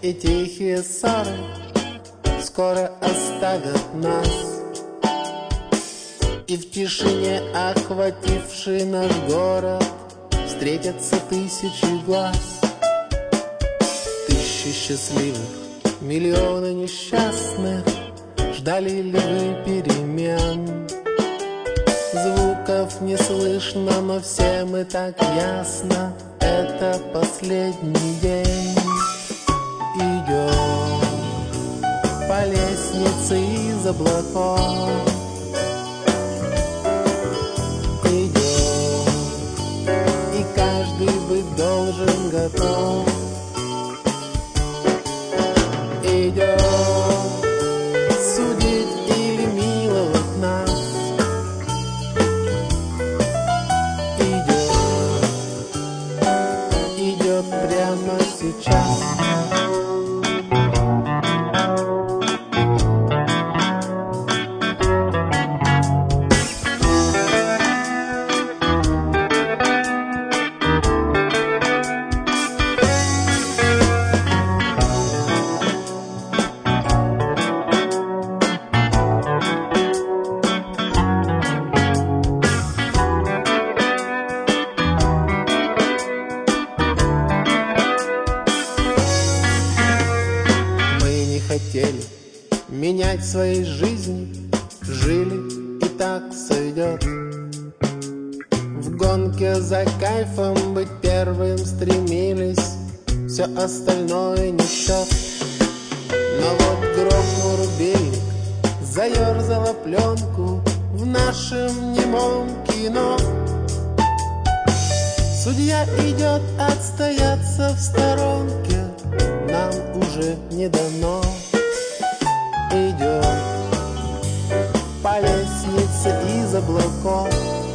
и тихие ссоры скоро оставят нас. И в тишине, охватившей наш город, встретятся тысячи глаз. Тысячи счастливых, миллионы несчастных. Ждали ли вы перемен? Звуков не слышно, но всем и так ясно: это последний день. Идем по лестнице из облаков, идем, и каждый быть должен готов. Идем судить или миловать нас. Идет прямо сейчас. Хотели менять свои жизни, жили, и так сойдет. В гонке за кайфом быть первым стремились, все остальное не в счет. Но вот грохнул рубильник, заерзала пленку в нашем немом кино. Судья идет отстояться в сторонке, нам уже не дано. Идем по лестнице из облаков,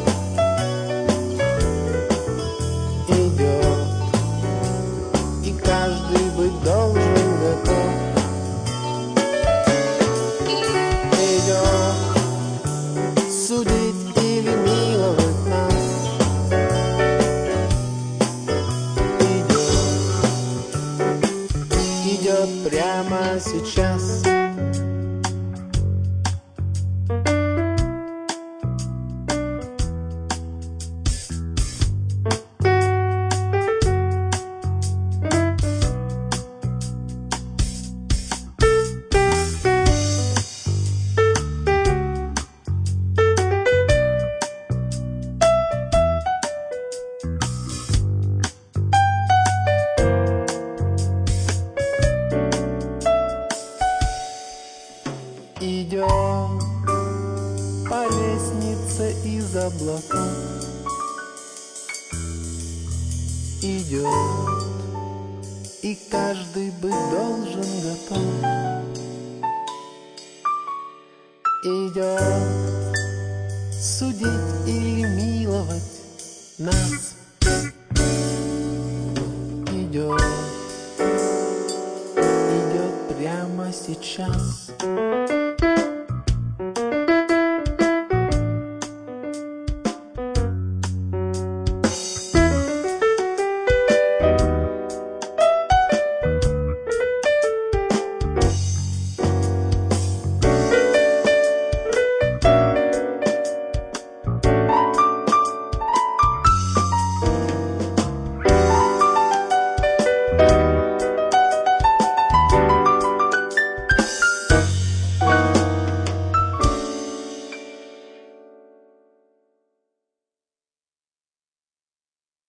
идет, и каждый быть должен готов. Идет судить или миловать нас. Идет прямо сейчас. Идем по лестнице из облаков, идет, и каждый быть должен готов. Идет судить или миловать нас. Идет прямо сейчас.